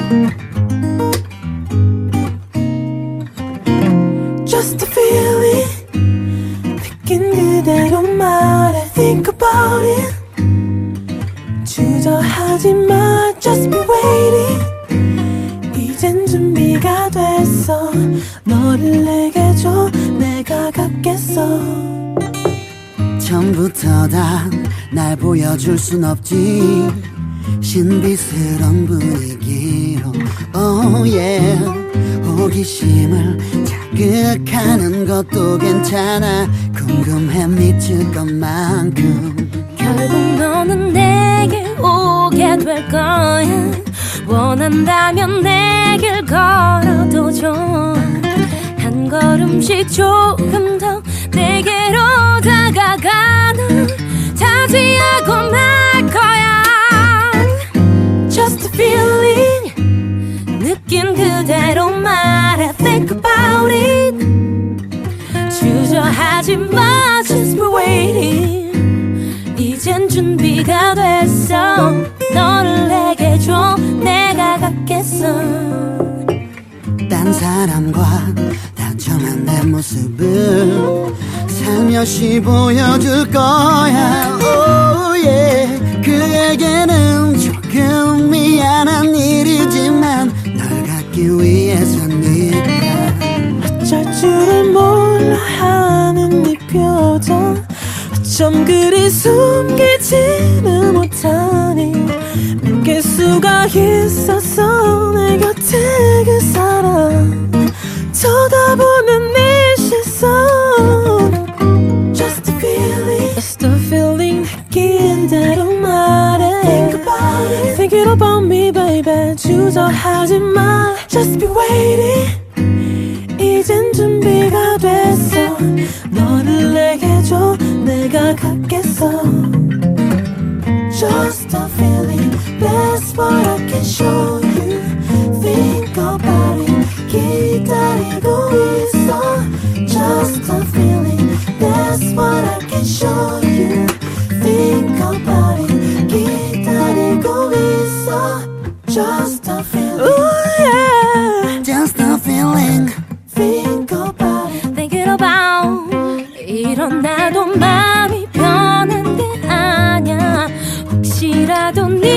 Just a feeling 느낀 그대로 말해 Think about it 주저하지 마 Just be waiting 이젠 준비가 됐어 너를 내게 줘 내가 갖겠어 처음부터 다 날 보여줄 순 없지 신비스러운 분위기로 Oh yeah 호기심을 자극하는 것도 괜찮아 궁금해 미칠 것만큼 결국 너는 내게 오게 될 거야 원한다면 내 길 걸어도 좋아 한 걸음씩 조금 더 내게로 다가가는 차지하고 말 거야 Just a feeling 느낀 그대로 말해 Think about it 주저하지 마 Just be waiting 이젠 준비가 됐어 너를 내게 줘 내가 갖겠어 딴 사람과 다정한 내 모습을 살며시 보여줄 거야 Oh yeah 그에게는 조금 미안한 일이지만 널 갖기 위해서 네가 어쩔 줄을 몰라 하는 네 표정 어쩜 그리 숨기지는 못하니 믿길 수가 있었어 내 곁에 그 사람 쳐다보는 네 시선 Just a feeling Just a feeling 느낀 대로 말해 Think about it Thinking about me baby 주저하지 마 Just be waiting 이젠 준비가 됐어 너를 내게 줘 내가 갖겠어 Just a feeling That's what I can show you Think about it 기다리고 있어 Just a feeling That's what I can show you Think about it 기다리고 있어 Just a feeling Ooh yeah Just a feeling Think about it Thinking about 이런 나도 마음이 변한 게 아냐 혹시라도